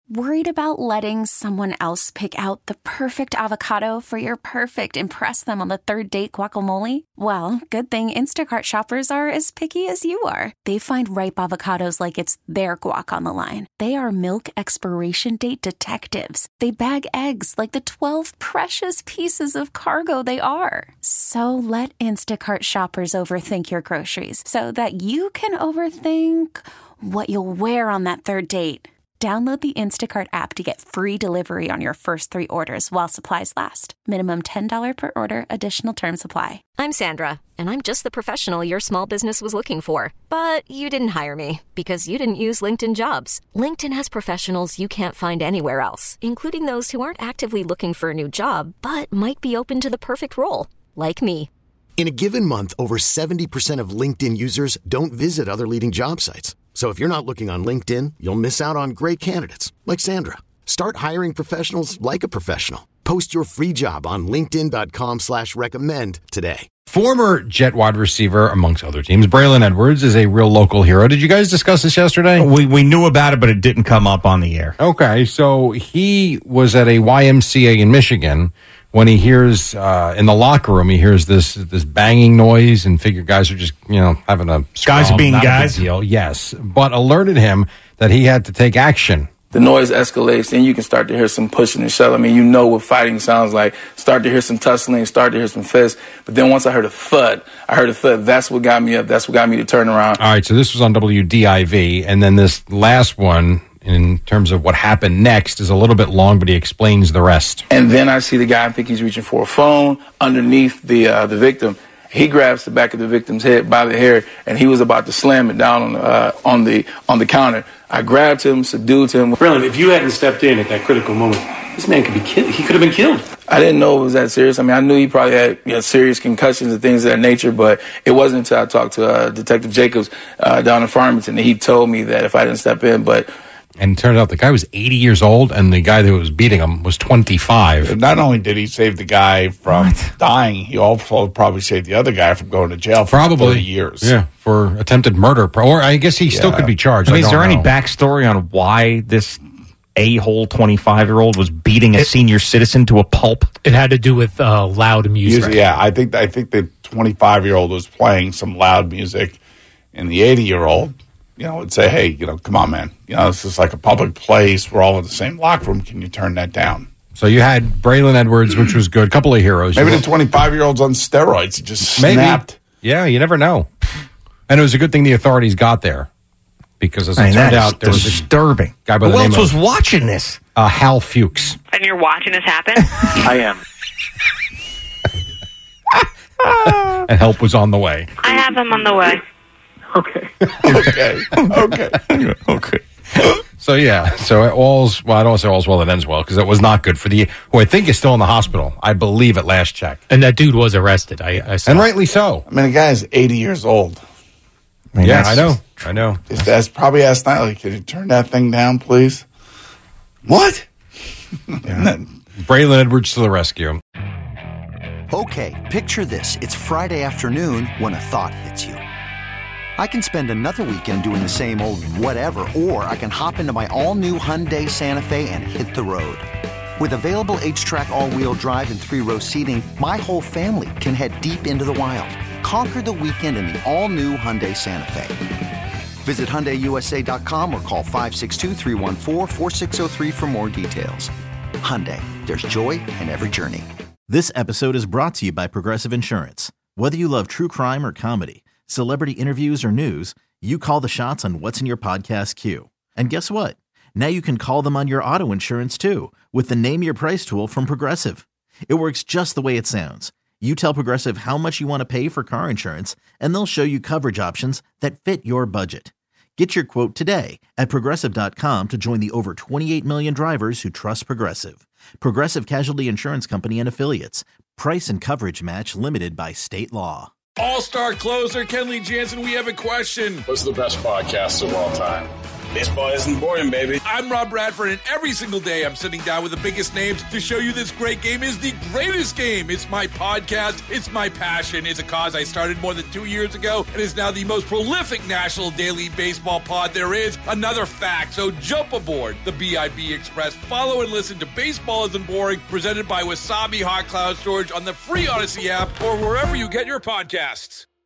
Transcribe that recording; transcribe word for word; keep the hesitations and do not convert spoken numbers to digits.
Worried about letting someone else pick out the perfect avocado for your perfect impress them on the third date guacamole? Well, good thing Instacart shoppers are as picky as you are. They find ripe avocados like it's their guac on the line. They are milk expiration date detectives. They bag eggs like the twelve precious pieces of cargo they are. So let Instacart shoppers overthink your groceries so that you can overthink what you'll wear on that third date. Download the Instacart app to get free delivery on your first three orders while supplies last. Minimum ten dollars per order. Additional terms apply. I'm Sandra, and I'm just the professional your small business was looking for. But you didn't hire me because you didn't use LinkedIn Jobs. LinkedIn has professionals you can't find anywhere else, including those who aren't actively looking for a new job, but might be open to the perfect role, like me. In a given month, over seventy percent of LinkedIn users don't visit other leading job sites. So if you're not looking on LinkedIn, you'll miss out on great candidates like Sandra. Start hiring professionals like a professional. Post your free job on linkedin.com slash recommend today. Former Jet wide receiver, amongst other teams, Braylon Edwards is a real local hero. Did you guys discuss this yesterday? We we knew about it, but it didn't come up on the air. Okay, so he was at a Y M C A in Michigan when he hears uh, in the locker room, he hears this this banging noise and figure guys are just, you know, having a scrum. Guys are being Not guys? a big deal. Yes, but alerted him that he had to take action. The noise escalates, then you can start to hear some pushing and shoving. I mean, you know what fighting sounds like. Start to hear some tussling, start to hear some fists. But then once I heard a thud, I heard a thud. That's what got me up. That's what got me to turn around. All right, so this was on W D I V, and then this last one, in terms of what happened next, is a little bit long, but he explains the rest. And then I see the guy, I think he's reaching for a phone underneath the uh, the victim. He grabs the back of the victim's head by the hair, and he was about to slam it down on uh, on the on the counter. I grabbed him, subdued him. Braylon, if you hadn't stepped in at that critical moment, this man could be killed. He could have been killed. I didn't know it was that serious. I mean, I knew he probably had, you know, serious concussions and things of that nature, but it wasn't until I talked to uh, Detective Jacobs uh, down in Farmington that he told me that if I didn't step in, but... And it turned out the guy was eighty years old, and the guy that was beating him was twenty-five. Not only did he save the guy from what? dying, he also probably saved the other guy from going to jail for probably thirty years. Yeah, for attempted murder. Or I guess he yeah. still could be charged. I mean, I is there know. any backstory on why this a-hole twenty-five-year-old was beating a it, senior citizen to a pulp? It had to do with uh, loud music. music. Yeah, I think I think the twenty-five-year-old was playing some loud music, and the eighty-year-old, you know, would say, hey, you know, come on, man. You know, this is like a public place. We're all in the same locker room. Can you turn that down? So you had Braylon Edwards, which was good. Couple of heroes. Maybe the twenty-five-year-old's on steroids. He just Maybe. snapped. Yeah, you never know. And it was a good thing the authorities got there. Because as it I mean, turned that out, there was disturbing. a guy by Who the name else of, was watching this? Uh, Hal Fuchs. And you're watching this happen? I am. And help was on the way. I have him on the way. Okay. Okay. Okay. Okay. So, yeah. So, it all's, well, I don't say all's well that ends well, because it was not good for the, who I think is still in the hospital, I believe, at last check. And that dude was arrested. I, I saw. And rightly so. I mean, the guy is eighty years old. I mean, yeah, I know. I know. Just asked, probably asked nightly, could you turn that thing down, please? What? Yeah. Braylon Edwards to the rescue. Okay, picture this. It's Friday afternoon when a thought hits you. I can spend another weekend doing the same old whatever, or I can hop into my all-new Hyundai Santa Fe and hit the road. With available H-Track all-wheel drive and three-row seating, my whole family can head deep into the wild. Conquer the weekend in the all-new Hyundai Santa Fe. Visit Hyundai U S A dot com or call five six two, three one four, four six zero three for more details. Hyundai, there's joy in every journey. This episode is brought to you by Progressive Insurance. Whether you love true crime or comedy, celebrity interviews or news, you call the shots on what's in your podcast queue. And guess what? Now you can call them on your auto insurance too with the Name Your Price tool from Progressive. It works just the way it sounds. You tell Progressive how much you want to pay for car insurance, and they'll show you coverage options that fit your budget. Get your quote today at Progressive dot com to join the over twenty-eight million drivers who trust Progressive. Progressive Casualty Insurance Company and Affiliates. Price and coverage match limited by state law. All-star closer Kenley Jansen, we have a question. What's the best podcast of all time? Baseball isn't boring, baby. I'm Rob Bradford, and every single day I'm sitting down with the biggest names to show you this great game is the greatest game. It's my podcast. It's my passion. It's a cause I started more than two years ago and is now the most prolific national daily baseball pod there is. Another fact. So jump aboard the B I B Express. Follow and listen to Baseball Isn't Boring, presented by Wasabi Hot Cloud Storage on the free Odyssey app or wherever you get your podcasts.